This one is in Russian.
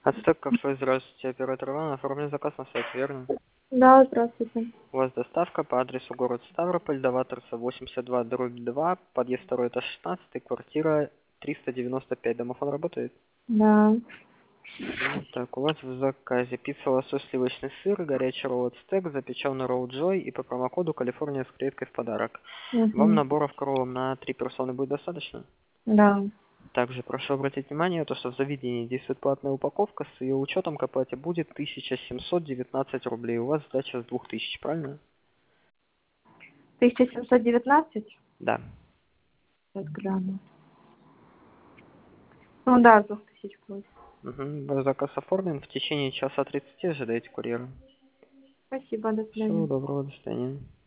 Ацтек кафе, здравствуйте, оператор Иван, оформлен заказ на сайт, верно? Да, здравствуйте. У вас доставка по адресу город Ставрополь, Доваторца 82/2, подъезд 2, этаж 16, квартира 395. Домофон работает? Да. Так, у вас в заказе пицца, лосось, сливочный сыр, горячий ролл ацтек, запеченный ролл Джой и по промокоду Калифорния с креветкой в подарок. Вам Угу. наборов кроллом на 3 персоны будет достаточно? Да. Также прошу обратить внимание, то, что в заведении действует платная упаковка, с ее учетом к оплате будет 1719 рублей. У вас сдача с 2000, правильно? 1719? Да. Сейчас гляну. Ну да, с 2000 будет. Ваш заказ оформлен. В течение часа 30 ожидайте курьера. Спасибо, до Всего свидания. доброго, до свидания.